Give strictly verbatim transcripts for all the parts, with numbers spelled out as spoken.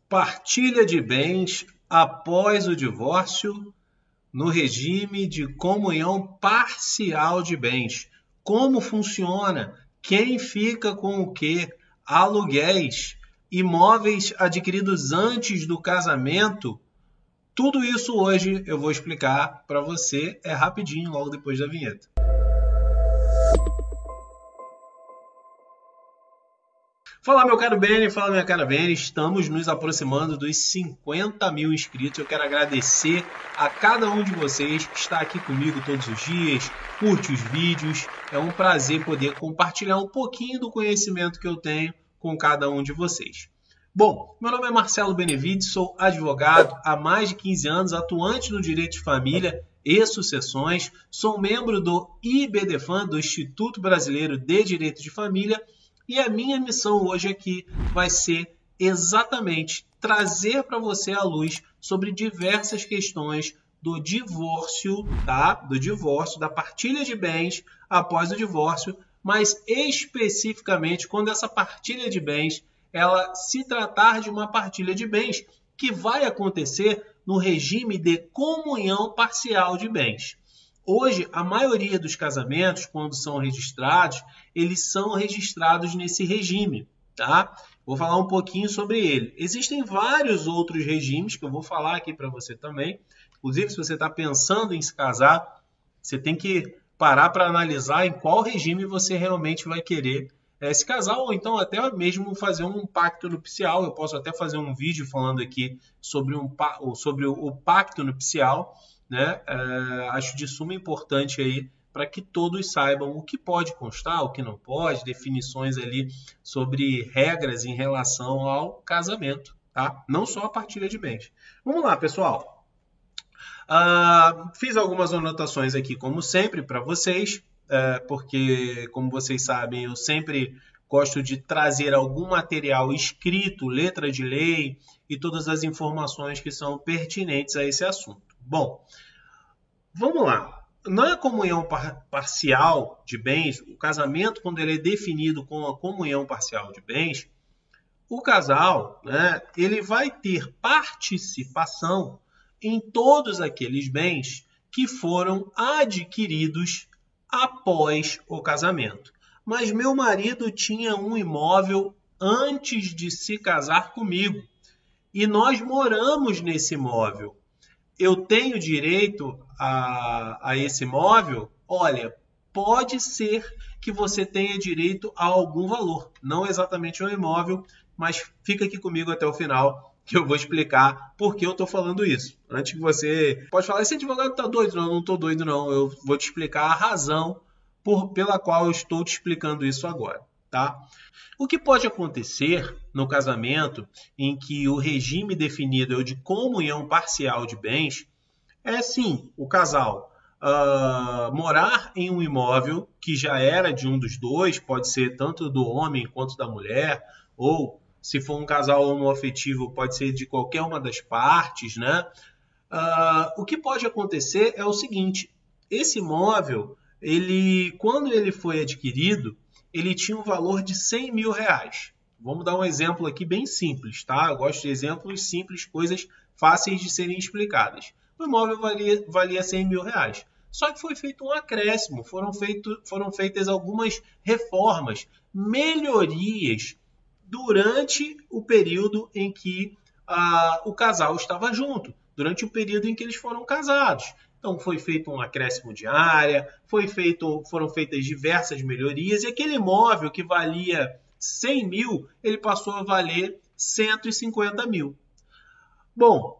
Partilha de bens após o divórcio no regime de comunhão parcial de bens. Como funciona? Quem fica com o quê? Aluguéis, imóveis adquiridos antes do casamento. Tudo isso hoje eu vou explicar para você. É rapidinho, logo depois da vinheta. Fala, meu caro Beni, fala, minha cara Beni. Estamos nos aproximando dos cinquenta mil inscritos. Eu quero agradecer a cada um de vocês que está aqui comigo todos os dias, curte os vídeos. É um prazer poder compartilhar um pouquinho do conhecimento que eu tenho com cada um de vocês. Bom, meu nome é Marcelo Benevides, sou advogado há mais de quinze anos, atuante no direito de família e sucessões. Sou membro do IBDFAM, do Instituto Brasileiro de Direito de Família. E a minha missão hoje aqui vai ser exatamente trazer para você a luz sobre diversas questões do divórcio, tá? Do divórcio, da partilha de bens após o divórcio, mas especificamente quando essa partilha de bens ela se tratar de uma partilha de bens que vai acontecer no regime de comunhão parcial de bens. Hoje, a maioria dos casamentos, quando são registrados, eles são registrados nesse regime, tá? Vou falar um pouquinho sobre ele. Existem vários outros regimes que eu vou falar aqui para você também. Inclusive, se você está pensando em se casar, você tem que parar para analisar em qual regime você realmente vai querer é, se casar, ou então até mesmo fazer um pacto nupcial. Eu posso até fazer um vídeo falando aqui sobre, um, sobre o pacto nupcial, né? É, acho de suma importância aí para que todos saibam o que pode constar, o que não pode, definições ali sobre regras em relação ao casamento, tá? Não só a partilha de bens. Vamos lá, pessoal. Uh, fiz algumas anotações aqui, como sempre, para vocês, uh, porque, como vocês sabem, eu sempre gosto de trazer algum material escrito, letra de lei e todas as informações que são pertinentes a esse assunto. Bom, vamos lá. Na comunhão par parcial de bens, o casamento, quando ele é definido como a comunhão parcial de bens, o casal, né, ele vai ter participação em todos aqueles bens que foram adquiridos após o casamento. Mas meu marido tinha um imóvel antes de se casar comigo e nós moramos nesse imóvel. Eu tenho direito a, a esse imóvel? Olha, pode ser que você tenha direito a algum valor. Não exatamente ao imóvel, mas fica aqui comigo até o final que eu vou explicar por que eu estou falando isso. Antes que você pode falar, esse advogado está doido? Não, não estou doido não. Eu vou te explicar a razão por, pela qual eu estou te explicando isso agora. Tá? O que pode acontecer no casamento em que o regime definido é o de comunhão parcial de bens é, sim, o casal uh, morar em um imóvel que já era de um dos dois, pode ser tanto do homem quanto da mulher, ou se for um casal homoafetivo, pode ser de qualquer uma das partes, né? Uh, o que pode acontecer é o seguinte, esse imóvel, ele, quando ele foi adquirido, ele tinha um valor de cem mil reais. Vamos dar um exemplo aqui bem simples, tá? Eu gosto de exemplos simples, coisas fáceis de serem explicadas. O imóvel valia, valia cem mil reais. Só que foi feito um acréscimo, foram, feito, foram feitas algumas reformas, melhorias durante o período em que ah, o casal estava junto, durante o período em que eles foram casados. Então, foi feito um acréscimo de área, foi feito, foram feitas diversas melhorias, e aquele imóvel que valia cem mil, ele passou a valer cento e cinquenta mil. Bom,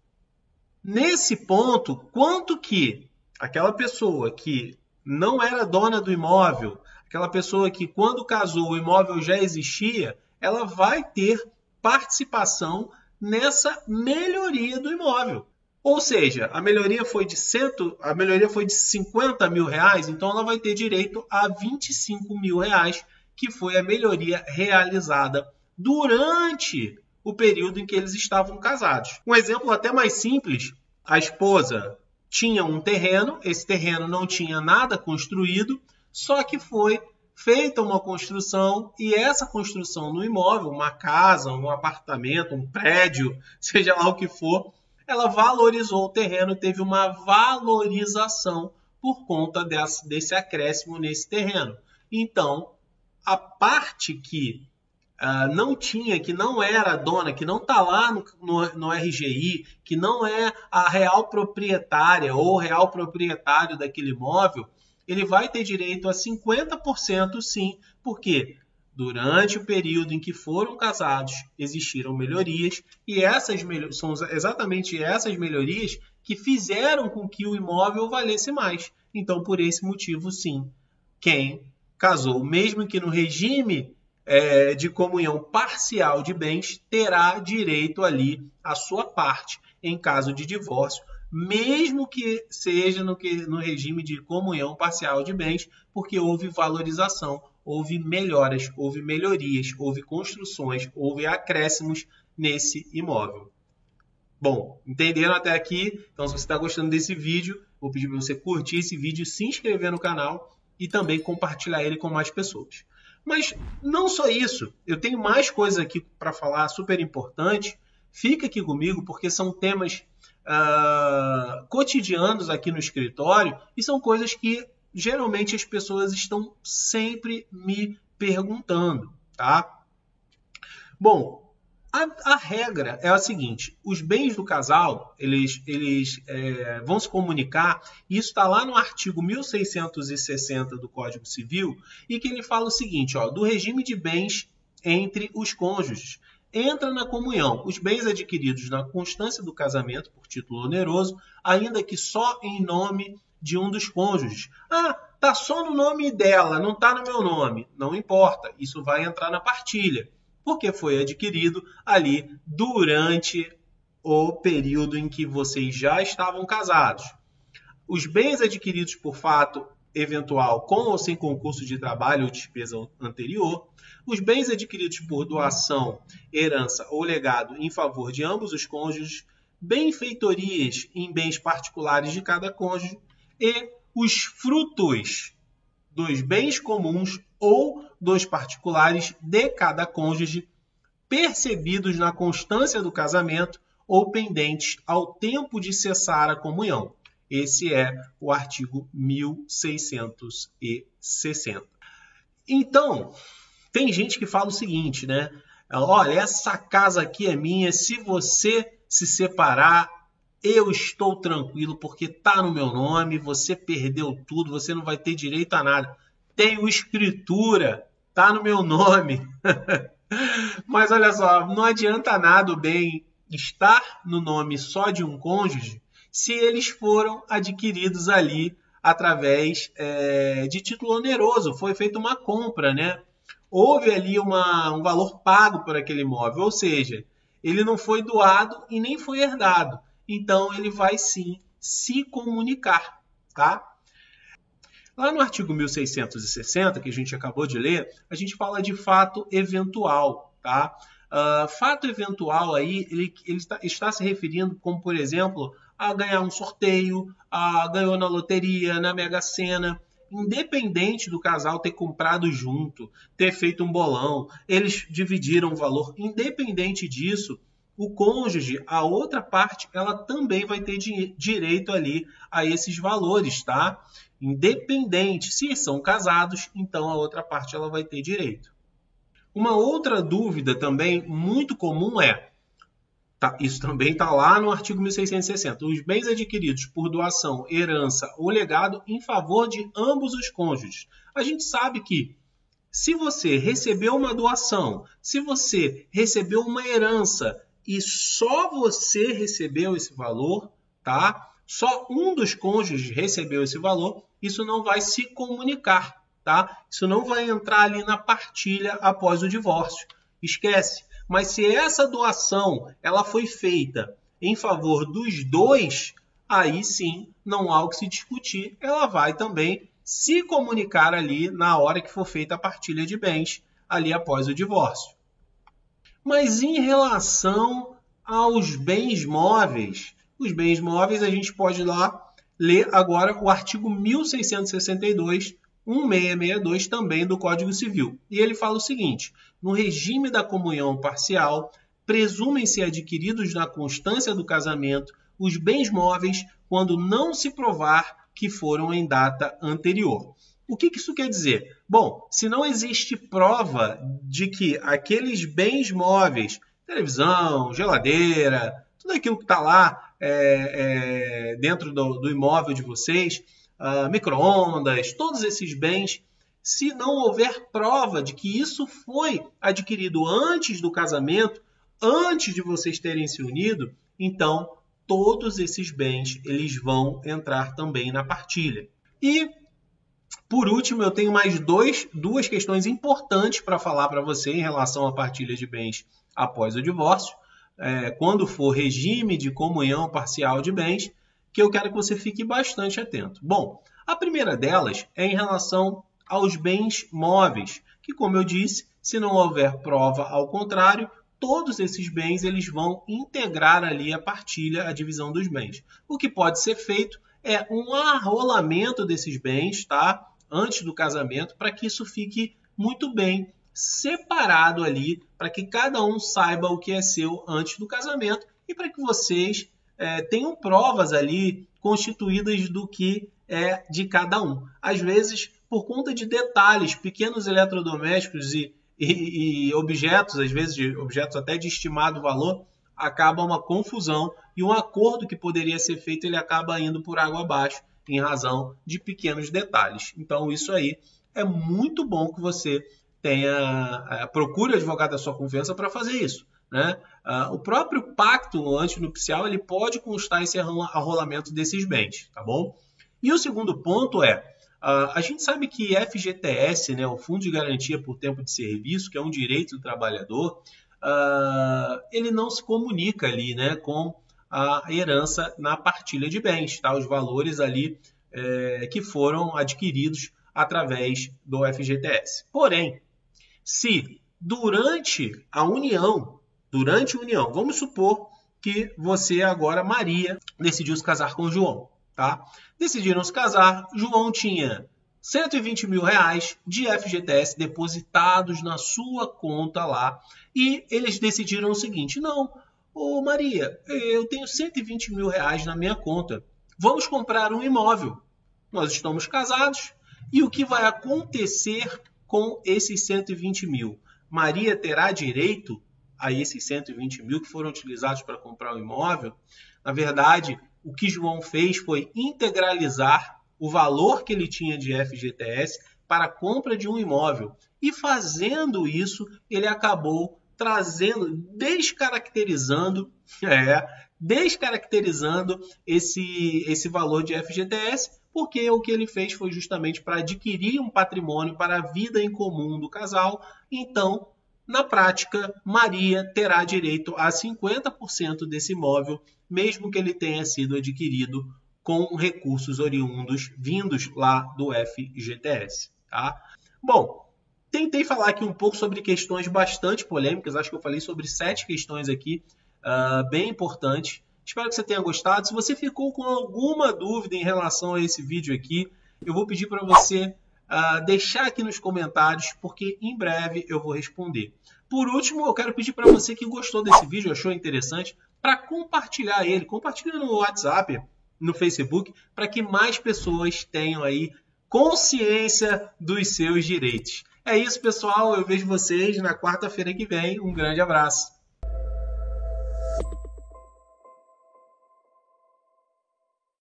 nesse ponto, quanto que aquela pessoa que não era dona do imóvel, aquela pessoa que quando casou o imóvel já existia, ela vai ter participação nessa melhoria do imóvel. Ou seja, a melhoria foi de cento, a melhoria foi de cinquenta mil reais, então ela vai ter direito a vinte e cinco mil reais, que foi a melhoria realizada durante o período em que eles estavam casados. Um exemplo até mais simples, a esposa tinha um terreno, esse terreno não tinha nada construído, só que foi feita uma construção e essa construção no imóvel, uma casa, um apartamento, um prédio, seja lá o que for, ela valorizou o terreno, teve uma valorização por conta desse, desse acréscimo nesse terreno. Então, a parte que uh, não tinha, que não era dona, que não está lá no, no, no R G I, que não é a real proprietária ou real proprietário daquele imóvel, ele vai ter direito a cinquenta por cento sim, porque durante o período em que foram casados existiram melhorias e essas melhorias, são exatamente essas melhorias que fizeram com que o imóvel valesse mais. Então, por esse motivo, sim, quem casou, mesmo que no regime é, de comunhão parcial de bens, terá direito ali à sua parte em caso de divórcio, mesmo que seja no, que, no regime de comunhão parcial de bens, porque houve valorização, houve melhoras, houve melhorias, houve construções, houve acréscimos nesse imóvel. Bom, entenderam até aqui? Então, se você está gostando desse vídeo, vou pedir para você curtir esse vídeo, se inscrever no canal e também compartilhar ele com mais pessoas. Mas não só isso, eu tenho mais coisas aqui para falar super importante. Fica aqui comigo, porque são temas Uh, cotidianos aqui no escritório e são coisas que geralmente as pessoas estão sempre me perguntando, tá? Bom, a, a regra é a seguinte: os bens do casal eles, eles é, vão se comunicar. Isso está lá no artigo mil seiscentos e sessenta do Código Civil e que ele fala o seguinte, ó, do regime de bens entre os cônjuges. Entra na comunhão os bens adquiridos na constância do casamento por título oneroso, ainda que só em nome de um dos cônjuges. Ah, tá só no nome dela, não tá no meu nome. Não importa, isso vai entrar na partilha, porque foi adquirido ali durante o período em que vocês já estavam casados. Os bens adquiridos por fato eventual com ou sem concurso de trabalho ou despesa anterior, os bens adquiridos por doação, herança ou legado em favor de ambos os cônjuges, benfeitorias em bens particulares de cada cônjuge e os frutos dos bens comuns ou dos particulares de cada cônjuge, percebidos na constância do casamento ou pendentes ao tempo de cessar a comunhão. Esse é o artigo mil seiscentos e sessenta. Então, tem gente que fala o seguinte, né? Olha, essa casa aqui é minha, se você se separar, eu estou tranquilo porque está no meu nome, você perdeu tudo, você não vai ter direito a nada. Tenho escritura, está no meu nome. Mas olha só, não adianta nada o bem estar no nome só de um cônjuge se eles foram adquiridos ali através é, de título oneroso. Foi feita uma compra, né? Houve ali uma, um valor pago por aquele imóvel, ou seja, ele não foi doado e nem foi herdado. Então, ele vai sim se comunicar, tá? Lá no artigo mil seiscentos e sessenta, que a gente acabou de ler, a gente fala de fato eventual, tá? Uh, fato eventual aí, ele, ele está, está se referindo como, por exemplo, a ganhar um sorteio, a ganhou na loteria, na Mega Sena, independente do casal ter comprado junto, ter feito um bolão, eles dividiram o valor, independente disso, o cônjuge, a outra parte, ela também vai ter di- direito ali a esses valores, tá? Independente, se são casados, então a outra parte ela vai ter direito. Uma outra dúvida também muito comum é, tá, isso também está lá no artigo mil seiscentos e sessenta, os bens adquiridos por doação, herança ou legado em favor de ambos os cônjuges. A gente sabe que se você recebeu uma doação, se você recebeu uma herança e só você recebeu esse valor, tá? Só um dos cônjuges recebeu esse valor, isso não vai se comunicar, tá? Isso não vai entrar ali na partilha após o divórcio. Esquece. Mas se essa doação ela foi feita em favor dos dois, aí sim não há o que se discutir. Ela vai também se comunicar ali na hora que for feita a partilha de bens, ali após o divórcio. Mas em relação aos bens móveis, os bens móveis a gente pode lá ler agora o artigo mil seiscentos e sessenta e dois cento e sessenta e dois também do Código Civil. E ele fala o seguinte: no regime da comunhão parcial, presumem-se adquiridos na constância do casamento os bens móveis quando não se provar que foram em data anterior. O que isso quer dizer? Bom, se não existe prova de que aqueles bens móveis, televisão, geladeira, tudo aquilo que está lá é, é, dentro do, do imóvel de vocês, uh, micro-ondas, todos esses bens, se não houver prova de que isso foi adquirido antes do casamento, antes de vocês terem se unido, então todos esses bens eles vão entrar também na partilha. E, por último, eu tenho mais dois, duas questões importantes para falar para você em relação à partilha de bens após o divórcio, é, quando for regime de comunhão parcial de bens, que eu quero que você fique bastante atento. Bom, a primeira delas é em relação aos bens móveis, que, como eu disse, se não houver prova ao contrário, todos esses bens eles vão integrar ali a partilha, a divisão dos bens. O que pode ser feito é um arrolamento desses bens, tá? Antes do casamento, para que isso fique muito bem separado ali, para que cada um saiba o que é seu antes do casamento e para que vocês é, tenham provas ali constituídas do que é de cada um. Às vezes, por conta de detalhes, pequenos eletrodomésticos e, e, e objetos, às vezes de objetos até de estimado valor, acaba uma confusão e um acordo que poderia ser feito ele acaba indo por água abaixo em razão de pequenos detalhes. Então isso aí é muito bom que você tenha, procure o advogado da sua confiança para fazer isso, né? O próprio pacto antinupcial ele pode constar esse arrolamento desses bens, tá bom? E o segundo ponto é, a gente sabe que F G T S, né, o Fundo de Garantia por Tempo de Serviço, que é um direito do trabalhador, ele não se comunica ali, né, com a herança na partilha de bens, tá? Os valores ali é, que foram adquiridos através do F G T S. Porém, se durante a união, durante a união, vamos supor que você agora, Maria, decidiu se casar com João, tá? Decidiram se casar, João tinha cento e vinte mil reais de F G T S depositados na sua conta lá e eles decidiram o seguinte: não, ô Maria, eu tenho cento e vinte mil reais na minha conta, vamos comprar um imóvel. Nós estamos casados e o que vai acontecer com esses cento e vinte mil? Maria terá direito a esses cento e vinte mil que foram utilizados para comprar o imóvel? Na verdade, o que João fez foi integralizar o valor que ele tinha de F G T S para a compra de um imóvel. E fazendo isso, ele acabou trazendo, descaracterizando, é, descaracterizando esse, esse valor de F G T S, porque o que ele fez foi justamente para adquirir um patrimônio para a vida em comum do casal. Então, na prática, Maria terá direito a cinquenta por cento desse imóvel, mesmo que ele tenha sido adquirido com recursos oriundos vindos lá do F G T S. Tá? Bom, tentei falar aqui um pouco sobre questões bastante polêmicas. Acho que eu falei sobre sete questões aqui, uh, bem importantes. Espero que você tenha gostado. Se você ficou com alguma dúvida em relação a esse vídeo aqui, eu vou pedir para você uh, deixar aqui nos comentários, porque em breve eu vou responder. Por último, eu quero pedir para você que gostou desse vídeo, achou interessante, para compartilhar ele. Compartilhe no WhatsApp, no Facebook, para que mais pessoas tenham aí consciência dos seus direitos. É isso, pessoal. Eu vejo vocês na quarta-feira que vem. Um grande abraço.